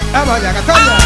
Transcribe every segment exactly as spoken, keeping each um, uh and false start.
Eba ya katanya.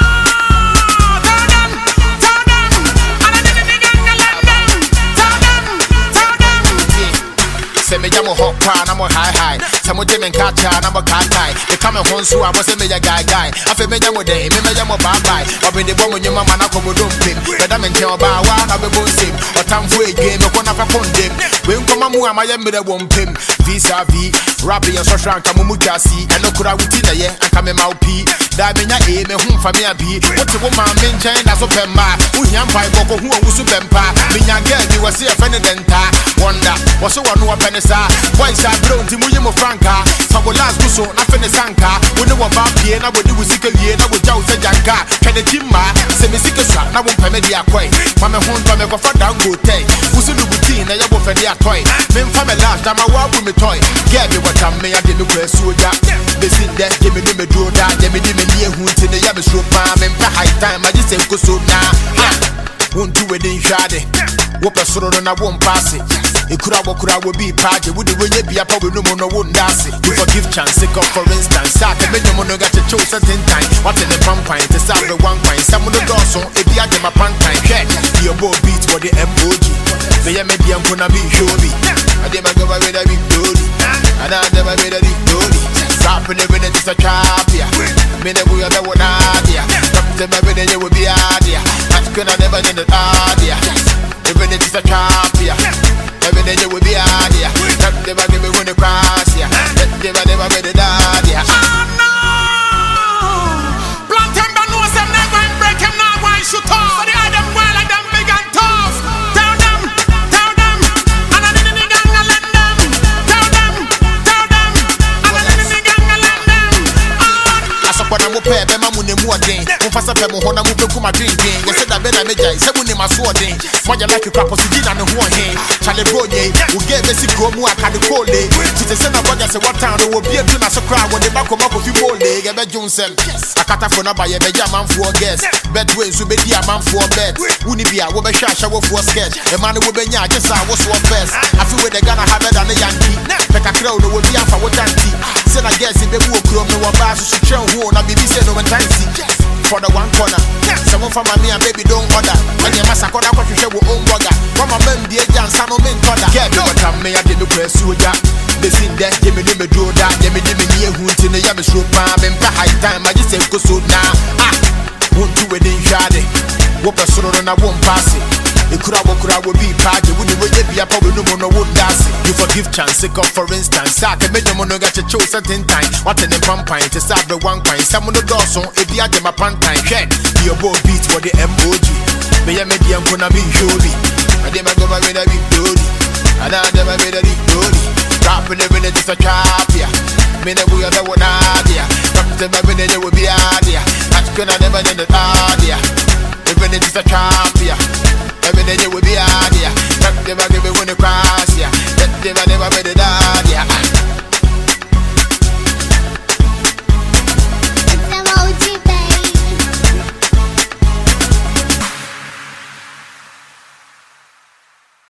Say me jamo hot pan, I'm a high high. Some of them in catch and I'm a cat guy. They come and home so I was a major guy guy. I feel me jamo day, me me jamo bye bye. Or in the bomb when your mama na come don't pin. But I'm in town by one of the bones him. Or time for a game, or one of a condemn. When come on, I'm a young with a one pin. Visa V, Rabbi and Soshan Kamumukasi, and no kura wutina ye, and come in my P. Damina A, me home for me a B. What's a woman mention as a pemba? Who yam by Boko, who was super pempa. Minya girl, you was here for the denta. Wonder, what's the one who opened boys are blown to Muyo Franca. Fabolas Gusso, nothing is Sanka. We know about Piena, we do with Sicalia, with Jausa Janka. Can the Jimma, Semisika, now won't permit the acquaint. Mama home to make a fat down good day. Who's in the routine, and you will for the toy. Men family last time I walk with me toy. Get me what I may have didn't press soldier. They sit there, give me the draw that, give me the near hood in the Yabis room, and high time. I just say, go so now. Won't do it in Shade. Whoop a sort and I won't pass it. It could have could have be party. Would the way you be a power no more won't dance it. You forgive chance, sick of for instance. Start to make the mono got to choose certain time. What in the pump pint to start the one pint. Some of the doors on if you had them a pant time. Check your boy beats for the M O G. The medium gonna be showy. I never go away with a big dolly. And I never made a big dolly. Stop in the minute is a trap, yeah. Minute we are the one idea. Come to my minute you will be idea. I'm gonna never need the idea. The minute is a trap, yeah. Every day you will be idea. Never give me when the cross, yeah. Never, never made it idea. Oh no! Black Timber knows them never break him now. Why shoot off? So the other well like them big and tough. Tell them, tell them, and I didn't think I'm gonna let them. Tell them, tell them, and I didn't think I'm gonna let them. I support them. Pay them money more than. Move fast up, I'm on a move to my drinking. You said that better make I say money my sword in. Why you like you crap? What's the and the one hand? Charlie Broye, who gave us a go more can the call it. She said about us what town there will be a tuna so crowd when they back come up with you more leg. I bet Johnson. I cut off for no buy a beja man for guest. Bedways will be a man for bed. Wouldn't be a woman shot shower for sketch. A man will be ya just I was what best. I feel where they're gonna have it on the Yankee. Like a crowd will be for what auntie. Said I guess if they will come no one bass to show who on a B B C no one time see. For the one corner, someone from me and baby don't order. When you must have got a coffee shop with own burger. From a man, the agent, son of men, corner. Get me what I may have did the press soldier. They sing that, give me the draw that, give me the near hood in the Yabis room, and high time. I just say, go so now. Ah, won't do it in Shade. Whoop a sort and I won't pass it. The crowd will be party. Would the way you be a power no more won't dance it. You forgive chance, sick of for instance. Start to make the mono got to choose certain time. What in the pump pint to start the one pint. Some of the doors on if you had them a pant time. Check your boy beats for the M O G. Me a medium gonna be showy. I never go away with a big dolly. And I never made a big dolly. Drop in the minute is a trap, yeah. Me never we are the one idea. Come to my minute you will be idea. I'm gonna never need the idea. The minute is a trap, yeah. Every day you will be idea. Never give me when you cross, yeah. Never, never made it idea.